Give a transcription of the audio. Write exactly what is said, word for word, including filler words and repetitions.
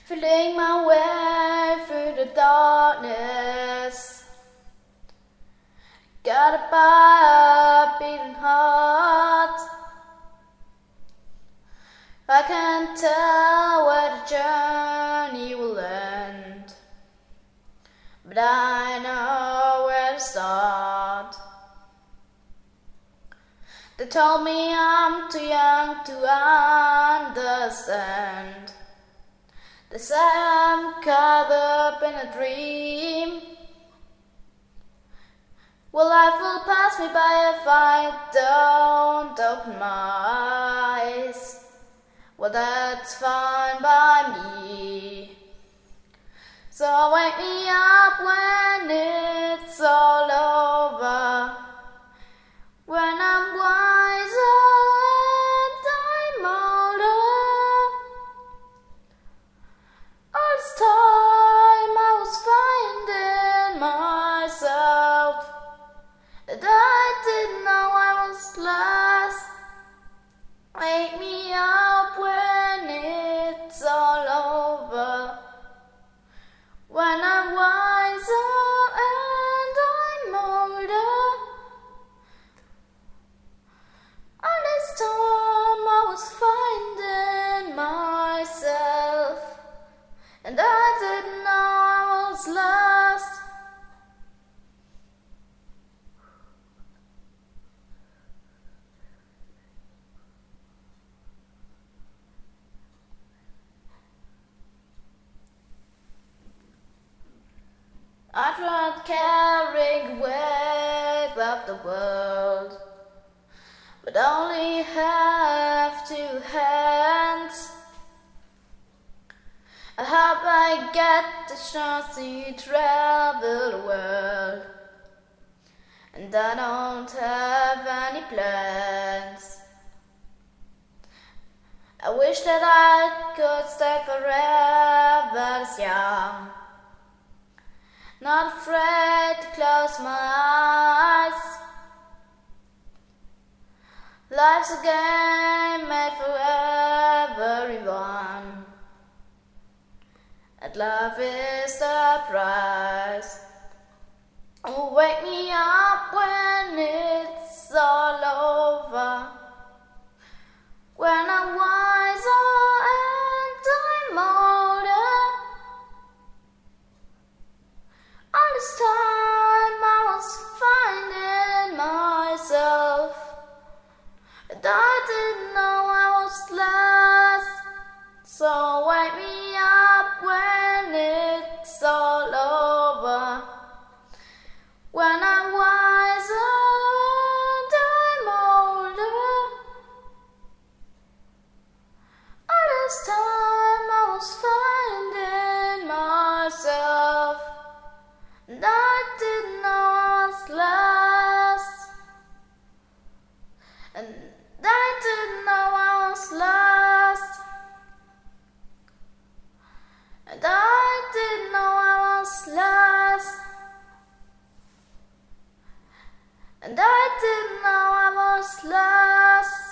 feeling my way through the darkness. Got a fire beating heart. I can't tell where the journey will end, but I know where to start. They told me I'm too young to understand. They say I'm caught up in a dream. Well, life will pass me by if I don't open my eyes. Well, that's fine by me. So wake me up when it's all over, when I'm wiser and I'm older. All this time I was finding myself, and I didn't know I was lost. Wake me up when it's all over, when I'm wiser and I'm older. All this time I was finding myself, and I didn't know I was lost. I tried carrying the weight of the world, but only have two hands. I hope I get the chance to travel the world, and I don't have any plans. I wish that I could stay forever as young, not afraid to close my eyes. Life's a game made for everyone, and love is the prize. Oh, wake me up when it's all over, when I'm wiser and I'm older. All this time I was finding myself, and I didn't know I was lost. So wake me up when it's all over, when I'm wiser and I'm older. All this time I was finding myself, and I didn't know I was lost. And I didn't know I was lost. And I didn't know I was lost. And I didn't know I was lost.